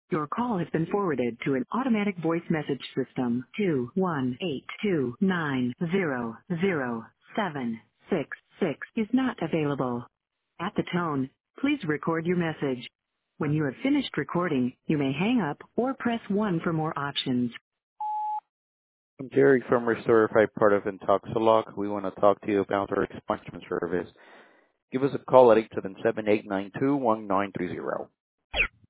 Your call has been forwarded to an automatic voice message system. 21829007666 is not available. At the tone, please record your message. When you have finished recording, you may hang up or press 1 for more options. I'm Jerry from Restorify, part of Intoxilog. We want to talk to you about our expansion service. Give us a call at 877-892-1930.